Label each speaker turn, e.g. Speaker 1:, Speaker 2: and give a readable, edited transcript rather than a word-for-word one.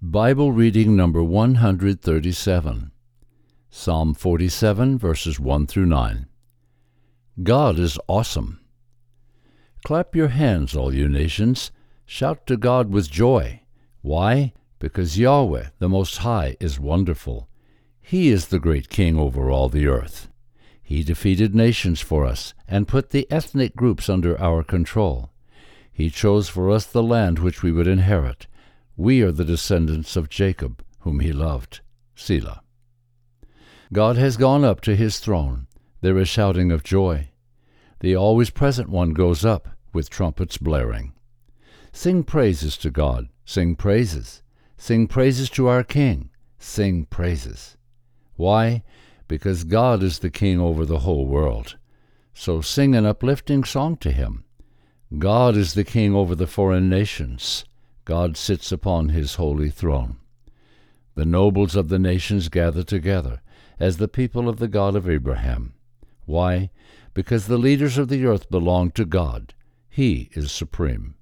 Speaker 1: Bible reading number 137, Psalm 47, verses 1 through 9. God is awesome. Clap your hands, all you nations. Shout to God with joy. Why? Because Yahweh, the Most High, is wonderful. He is the great King over all the earth. He defeated nations for us and put the ethnic groups under our control. He chose for us the land which we would inherit. We are the descendants of Jacob, whom he loved. Selah. God has gone up to his throne. There is shouting of joy. The always-present one goes up, with trumpets blaring. Sing praises to God. Sing praises. Sing praises to our King. Sing praises. Why? Because God is the King over the whole world. So sing an uplifting song to him. God is the King over the foreign nations. God sits upon his holy throne. The nobles of the nations gather together, as the people of the God of Abraham. Why? Because the leaders of the earth belong to God. He is supreme.